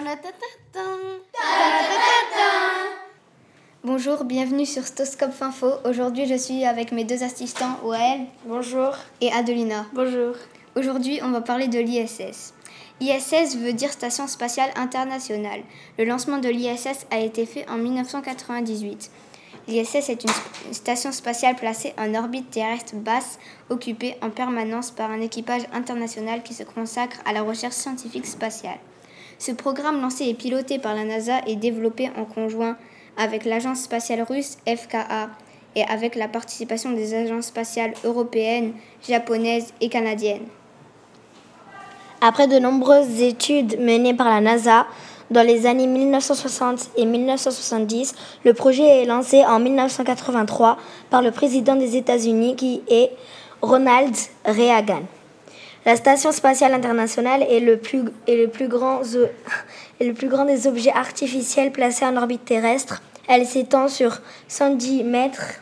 Bonjour, bienvenue sur Stoscope Info. Aujourd'hui, je suis avec mes deux assistants, Wael. Bonjour. Et Adelina. Bonjour. Aujourd'hui, on va parler de l'ISS. ISS veut dire Station Spatiale Internationale. Le lancement de l'ISS a été fait en 1998. L'ISS est une station spatiale placée en orbite terrestre basse, occupée en permanence par un équipage international qui se consacre à la recherche scientifique spatiale. Ce programme lancé et piloté par la NASA est développé en conjoint avec l'agence spatiale russe FKA et avec la participation des agences spatiales européennes, japonaises et canadiennes. Après de nombreuses études menées par la NASA, dans les années 1960 et 1970, le projet est lancé en 1983 par le président des États-Unis qui est Ronald Reagan. La Station spatiale internationale est le plus grand des objets artificiels placés en orbite terrestre. Elle s'étend sur 70 mètres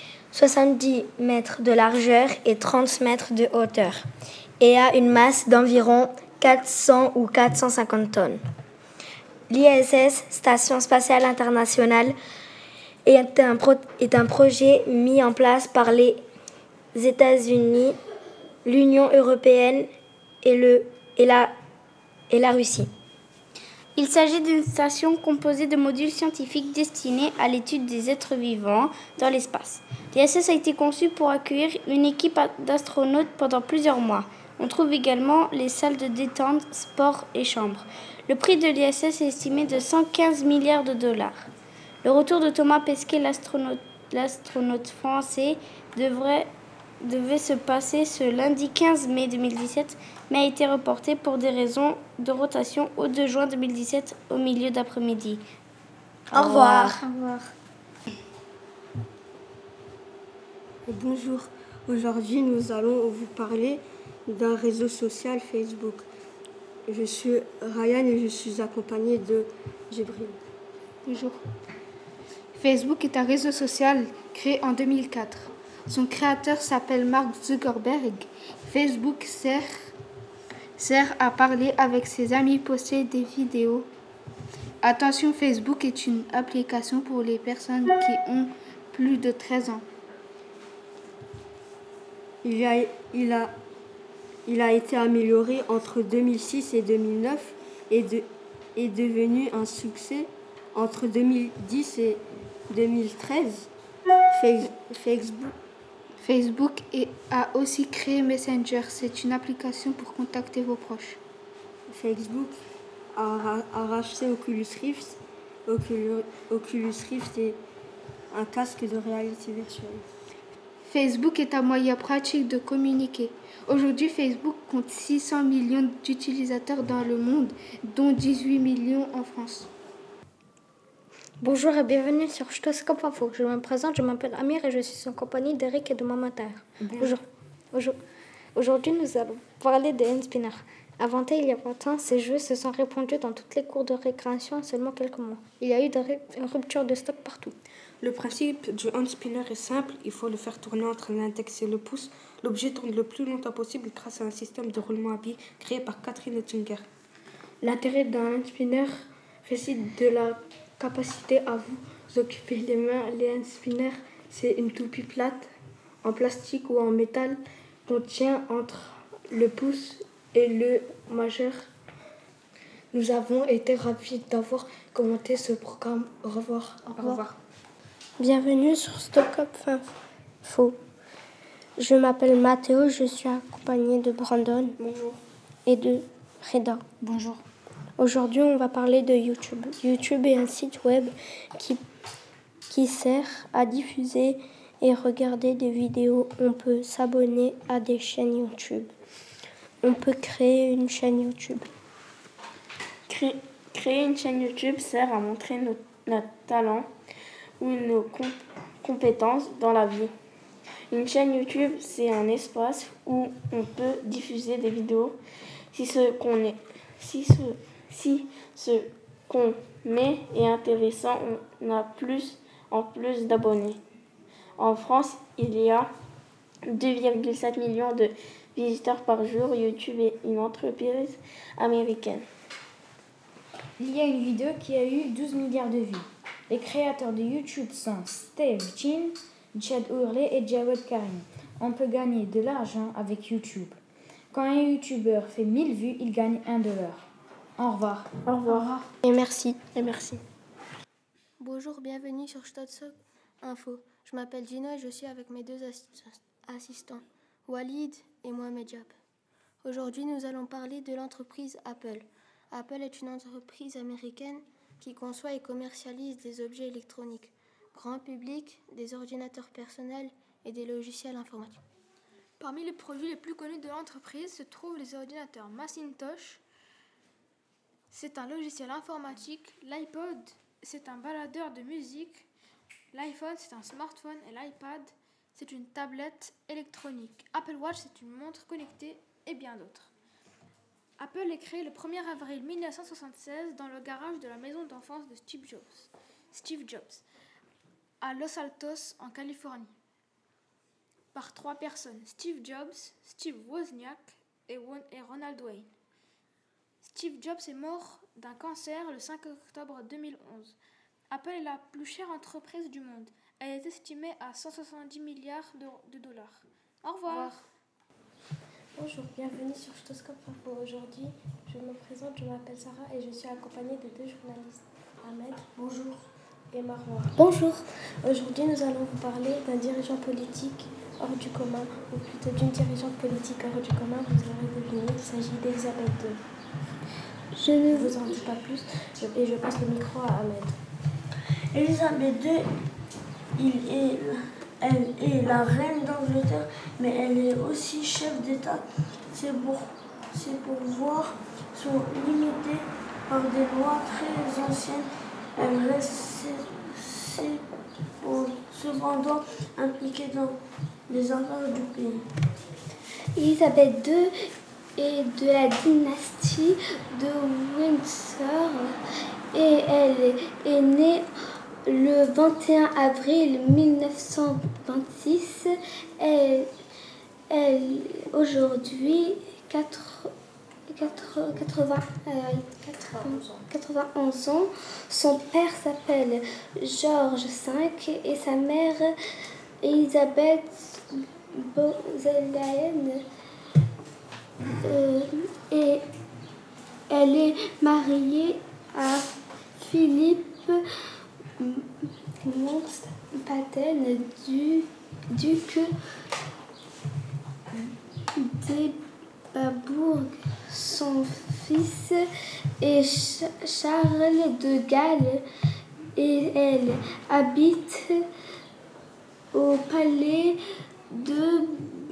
de largeur et 30 mètres de hauteur et a une masse d'environ 400 ou 450 tonnes. L'ISS, Station spatiale internationale, est un projet mis en place par les États-Unis, l'Union européenne et la Russie. Il s'agit d'une station composée de modules scientifiques destinés à l'étude des êtres vivants dans l'espace. L'ISS a été conçu pour accueillir une équipe d'astronautes pendant plusieurs mois. On trouve également les salles de détente, sport et chambres. Le prix de l'ISS est estimé de 115 milliards de dollars. Le retour de Thomas Pesquet, l'astronaute français, devait se passer ce lundi 15 mai 2017, mais a été reporté pour des raisons de rotation au 2 juin 2017 au milieu d'après-midi. Au revoir. Au revoir. Bonjour, aujourd'hui nous allons vous parler d'un réseau social Facebook. Je suis Ryan et je suis accompagnée de Jibril. Bonjour. Facebook est un réseau social créé en 2004. Son créateur s'appelle Mark Zuckerberg. Facebook sert à parler avec ses amis, poster des vidéos. Attention, Facebook est une application pour les personnes qui ont plus de 13 ans. Il a été amélioré entre 2006 et 2009 et est devenu un succès entre 2010 et 2013. Facebook a aussi créé Messenger. C'est une application pour contacter vos proches. Facebook a racheté Oculus Rift. Oculus Rift est un casque de réalité virtuelle. Facebook est un moyen pratique de communiquer. Aujourd'hui, Facebook compte 600 millions d'utilisateurs dans le monde, dont 18 millions en France. Bonjour et bienvenue sur Stoscope Info. Je me présente, je m'appelle Amir et je suis en compagnie d'Eric et de Mamater. Aujourd'hui, nous allons parler des handspinners. Inventés il y a 20 ans, ces jeux se sont répandus dans toutes les cours de récréation en seulement quelques mois. Il y a eu une rupture de stock partout. Le principe du handspinner est simple, il faut le faire tourner entre l'index et le pouce. L'objet tourne le plus longtemps possible grâce à un système de roulement à billes créé par Catherine Oettinger. L'intérêt d'un handspinner réside de la capacité à vous occuper les mains. Les handspinners, c'est une toupie plate, en plastique ou en métal, qu'on tient entre le pouce et le majeur. Nous avons été ravis d'avoir commenté ce programme. Au revoir. Au revoir. Bienvenue sur Stoscope Info. Je m'appelle Mathéo, je suis accompagné de Brandon. Bonjour. Et de Reda. Bonjour. Aujourd'hui, on va parler de YouTube. YouTube est un site web qui sert à diffuser et regarder des vidéos. On peut s'abonner à des chaînes YouTube. On peut créer une chaîne YouTube. Créer une chaîne YouTube sert à montrer notre talent ou nos compétences dans la vie. Une chaîne YouTube, c'est un espace où on peut diffuser des vidéos si ce qu'on met est intéressant, on a plus d'abonnés. En France, il y a 2,7 millions de visiteurs par jour. YouTube est une entreprise américaine. Il y a une vidéo qui a eu 12 milliards de vues. Les créateurs de YouTube sont Steve Chin, Chad Hurley et Jawed Karim. On peut gagner de l'argent avec YouTube. Quand un YouTuber fait 1000 vues, il gagne $1. Au revoir. Au revoir. Et merci. Bonjour, bienvenue sur Stotsoc Info. Je m'appelle Gino et je suis avec mes deux assistants, Walid et Mohamed Diab. Aujourd'hui, nous allons parler de l'entreprise Apple. Apple est une entreprise américaine qui conçoit et commercialise des objets électroniques, grand public, des ordinateurs personnels et des logiciels informatiques. Parmi les produits les plus connus de l'entreprise se trouvent les ordinateurs Macintosh. C'est un logiciel informatique. L'iPod, c'est un baladeur de musique. L'iPhone, c'est un smartphone. Et l'iPad, c'est une tablette électronique. Apple Watch, c'est une montre connectée et bien d'autres. Apple est créé le 1er avril 1976 dans le garage de la maison d'enfance de Steve Jobs, à Los Altos, en Californie, par 3 personnes, Steve Jobs, Steve Wozniak et Ronald Wayne. Steve Jobs est mort d'un cancer le 5 octobre 2011. Apple est la plus chère entreprise du monde. Elle est estimée à 170 milliards de dollars. Au revoir. Bonjour, bienvenue sur Stoscope Info. Aujourd'hui, je me présente, je m'appelle Sarah et je suis accompagnée de 2 journalistes, Ahmed. Bonjour. Et Marois. Bonjour. Aujourd'hui, nous allons vous parler d'un dirigeant politique hors du commun, ou plutôt d'une dirigeante politique hors du commun. Vous aurez deviné, il s'agit d'Elisabeth II. Je ne vous en dis pas plus et je passe le micro à Ahmed. Elisabeth II, elle est la reine d'Angleterre, mais elle est aussi chef d'État. Ses pouvoirs sont limités par des lois très anciennes. Elle reste cependant impliquée dans les affaires du pays. Elisabeth II est de la dynastie de Windsor et elle est née le 21 avril 1926. Elle aujourd'hui 91 ans. Son père s'appelle George V et sa mère Elisabeth Bozelian. Et elle est mariée à Philippe Mountbatten, duc d'Édimbourg. Son fils est Charles de Galles et elle habite au palais de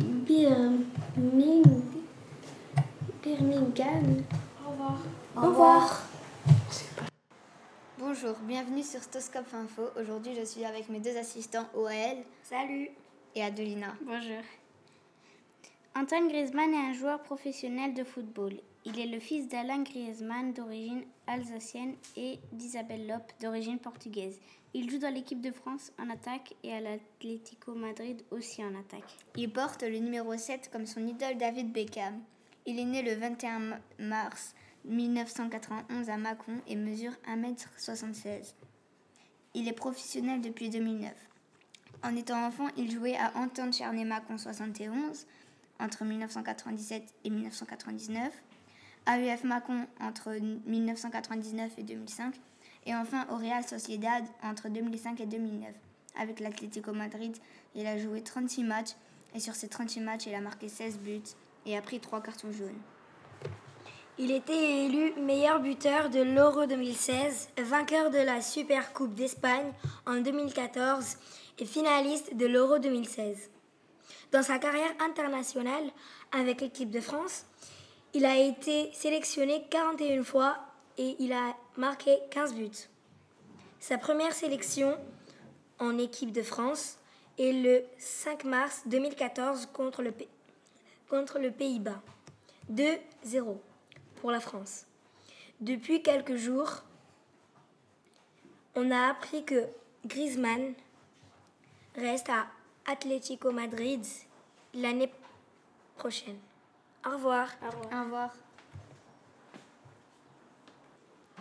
Birmingham. Au revoir. Au revoir. Bonjour, bienvenue sur Stoscope Info. Aujourd'hui, je suis avec mes 2 assistants, OAL. Salut. Et Adelina. Bonjour. Antoine Griezmann est un joueur professionnel de football. Il est le fils d'Alain Griezmann d'origine alsacienne et d'Isabelle Lope d'origine portugaise. Il joue dans l'équipe de France en attaque et à l'Atlético Madrid aussi en attaque. Il porte le numéro 7 comme son idole David Beckham. Il est né le 21 mars 1991 à Mâcon et mesure 1m76. Il est professionnel depuis 2009. En étant enfant, il jouait à Entente Charnay-Mâcon 71 entre 1997 et 1999, AEF Mâcon entre 1999 et 2005 et enfin au Real Sociedad entre 2005 et 2009. Avec l'Atlético Madrid, il a joué 36 matchs et sur ces 36 matchs, il a marqué 16 buts et a pris 3 cartons jaunes. Il était élu meilleur buteur de l'Euro 2016, vainqueur de la Super Coupe d'Espagne en 2014 et finaliste de l'Euro 2016. Dans sa carrière internationale avec l'équipe de France, il a été sélectionné 41 fois et il a marqué 15 buts. Sa première sélection en équipe de France est le 5 mars 2014 contre le Pays-Bas. 2-0 pour la France. Depuis quelques jours, on a appris que Griezmann reste à Atlético Madrid l'année prochaine. Au revoir. Au revoir.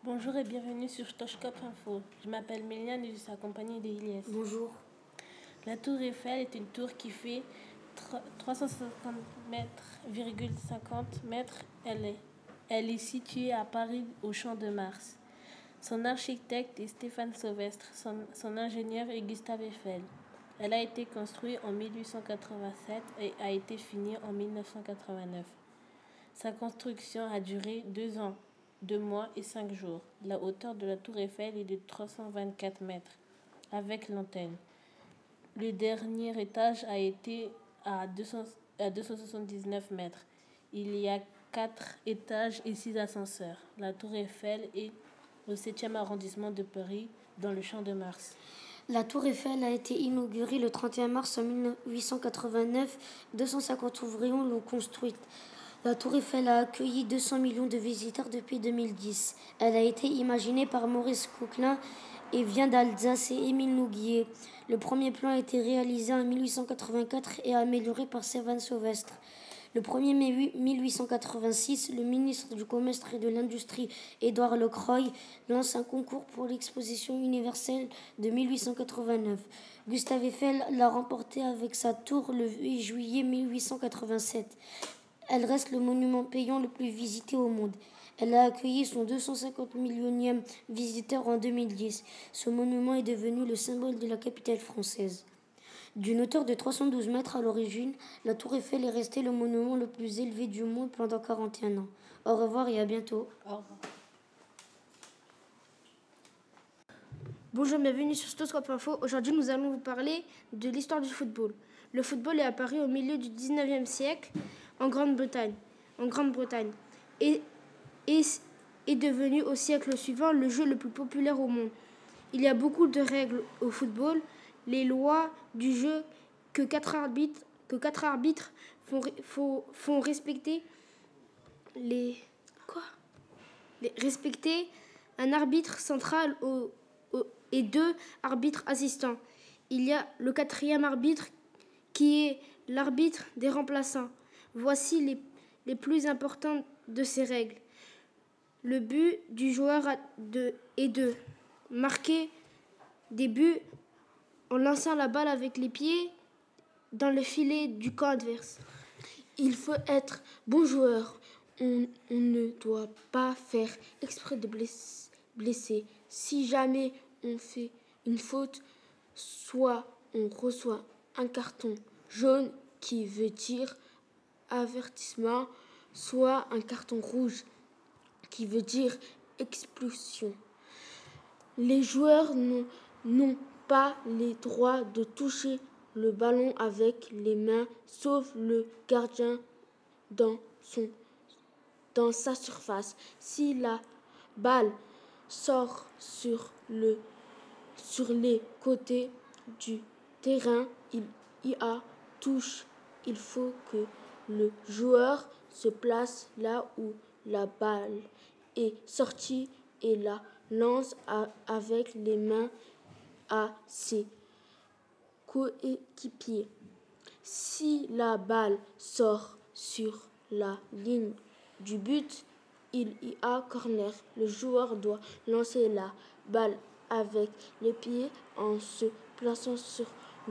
Bonjour et bienvenue sur Stochkop Info. Je m'appelle Méliane et je suis accompagnée d'Elias. Bonjour. La tour Eiffel est une tour qui fait 350 mètres. Elle est située à Paris, au Champ de Mars. Son architecte est Stéphane Sauvestre. Son ingénieur est Gustave Eiffel. Elle a été construite en 1887 et a été finie en 1989. Sa construction a duré 2 ans, 2 mois et 5 jours. La hauteur de la tour Eiffel est de 324 mètres, avec l'antenne. Le dernier étage a été à 279 mètres. Il y a 4 étages et 6 ascenseurs. La tour Eiffel est au 7e arrondissement de Paris, dans le Champ de Mars. La tour Eiffel a été inaugurée le 31 mars 1889. 250 ouvriers l'ont construite. La tour Eiffel a accueilli 200 millions de visiteurs depuis 2010. Elle a été imaginée par Maurice Coquelin et vient d'Alsace et Émile Nouguier. Le premier plan a été réalisé en 1884 et amélioré par Stéphane Sauvestre. Le 1er mai 1886, le ministre du Commerce et de l'Industrie, Édouard Lecroy, lance un concours pour l'exposition universelle de 1889. Gustave Eiffel l'a remporté avec sa tour le 8 juillet 1887. Elle reste le monument payant le plus visité au monde. Elle a accueilli son 250 millionième visiteur en 2010. Ce monument est devenu le symbole de la capitale française. D'une hauteur de 312 mètres à l'origine, la tour Eiffel est restée le monument le plus élevé du monde pendant 41 ans. Au revoir et à bientôt. Au revoir. Bonjour, bienvenue sur Stochkop Info. Aujourd'hui, nous allons vous parler de l'histoire du football. Le football est apparu au milieu du 19e siècle en Grande-Bretagne et est devenu au siècle suivant le jeu le plus populaire au monde. Il y a beaucoup de règles au football. Les lois du jeu que 4 arbitres font respecter respecter un arbitre central et 2 arbitres assistants. Il y a le 4e arbitre qui est l'arbitre des remplaçants. Voici les plus importantes de ces règles. Le but du joueur est de marquer des buts en lançant la balle avec les pieds dans le filet du camp adverse. Il faut être bon joueur. On ne doit pas faire exprès de blesser. Si jamais on fait une faute, soit on reçoit un carton jaune qui veut dire avertissement, soit un carton rouge qui veut dire expulsion. Les joueurs n'ont pas les droits de toucher le ballon avec les mains, sauf le gardien dans sa surface. Si la balle sort sur les côtés du terrain, il y a touche. Il faut que le joueur se place là où la balle est sortie et la lance avec les mains à ses coéquipiers. Si la balle sort sur la ligne du but, il y a corner. Le joueur doit lancer la balle avec les pieds en se plaçant sur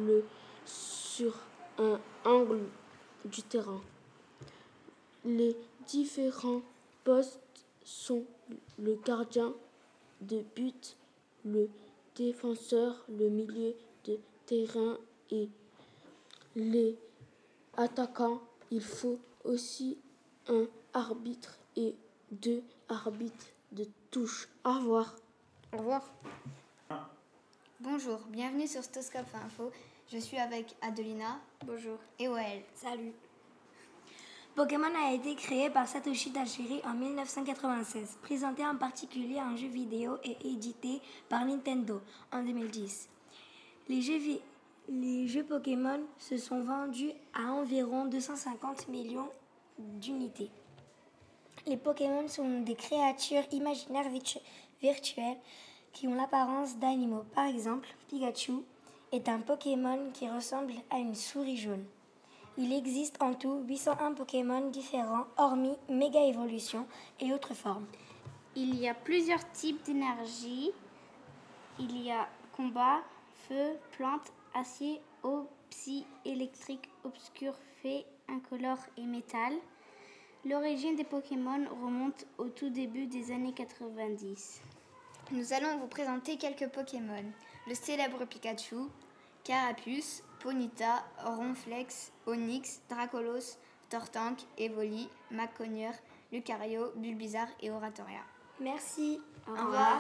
un angle du terrain. Les différents postes sont le gardien de but, le défenseur, le milieu de terrain et les attaquants. Il faut aussi un arbitre et 2 arbitres de touche. Au revoir. Au revoir. Bonjour, bienvenue sur Stochkop Info. Je suis avec Adelina. Bonjour. Et Wael. Salut. Pokémon a été créé par Satoshi Tajiri en 1996, présenté en particulier en jeu vidéo et édité par Nintendo en 2010. Les jeux Pokémon se sont vendus à environ 250 millions d'unités. Les Pokémon sont des créatures imaginaires virtuelles qui ont l'apparence d'animaux. Par exemple, Pikachu est un Pokémon qui ressemble à une souris jaune. Il existe en tout 801 Pokémon différents, hormis Méga Évolution et autres formes. Il y a plusieurs types d'énergie. Il y a combat, feu, plante, acier, eau, psy, électrique, obscur, fée, incolore et métal. L'origine des Pokémon remonte au tout début des années 90. Nous allons vous présenter quelques Pokémon. Le célèbre Pikachu, Carapuce, Ponyta, Ronflex, Onix, Dracolos, Tortank, Evoli, Macognieur, Lucario, Bulbizarre et Oratoria. Merci. Au revoir.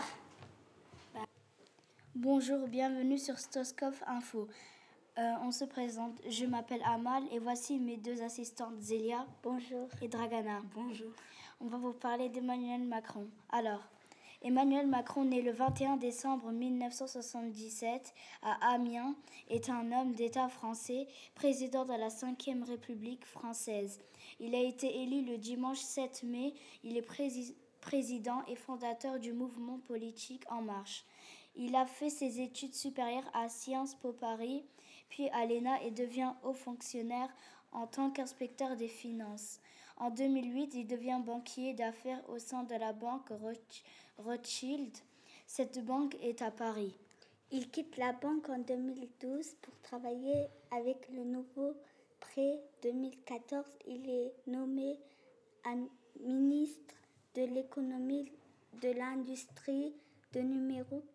Bonjour, bienvenue sur Stoscope Info. On se présente, je m'appelle Amal et voici mes deux assistantes Zélia. Bonjour. Et Dragana. Bonjour. On va vous parler d'Emmanuel Macron. Alors, Emmanuel Macron, né le 21 décembre 1977 à Amiens, est un homme d'État français, président de la 5e République française. Il a été élu le dimanche 7 mai. Il est président et fondateur du mouvement politique En Marche. Il a fait ses études supérieures à Sciences Po Paris, puis à l'ENA et devient haut fonctionnaire en tant qu'inspecteur des finances. En 2008, il devient banquier d'affaires au sein de la banque Rothschild. Cette banque est à Paris. Il quitte la banque en 2012 pour travailler avec le nouveau prêt 2014. Il est nommé ministre de l'économie, de l'industrie, de numérique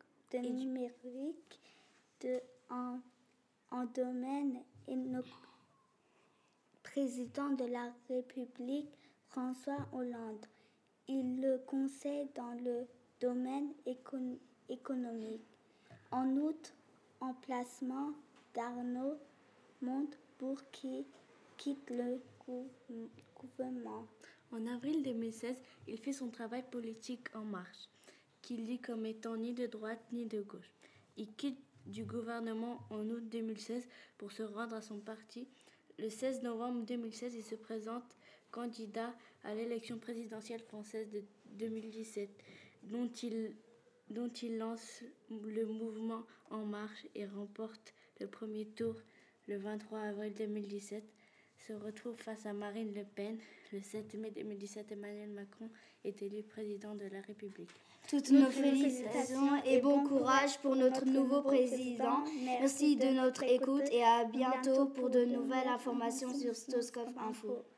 en domaine président de la République François Hollande. Il le conseille dans le domaine économique. En outre, emplacement d'Arnaud Montebourg qui quitte le gouvernement. En avril 2016, il fait son travail politique En Marche, qu'il dit comme étant ni de droite ni de gauche. Il quitte du gouvernement en août 2016 pour se rendre à son parti. Le 16 novembre 2016, il se présente candidat à l'élection présidentielle française de 2017, dont il lance le mouvement En Marche et remporte le premier tour le 23 avril 2017. Se retrouve face à Marine Le Pen. Le 7 mai 2017, Emmanuel Macron est élu président de la République. Toutes nos félicitations et bon courage pour notre nouveau président. Merci de notre écoute et à bientôt pour de nouvelles informations sur Stoscope Info.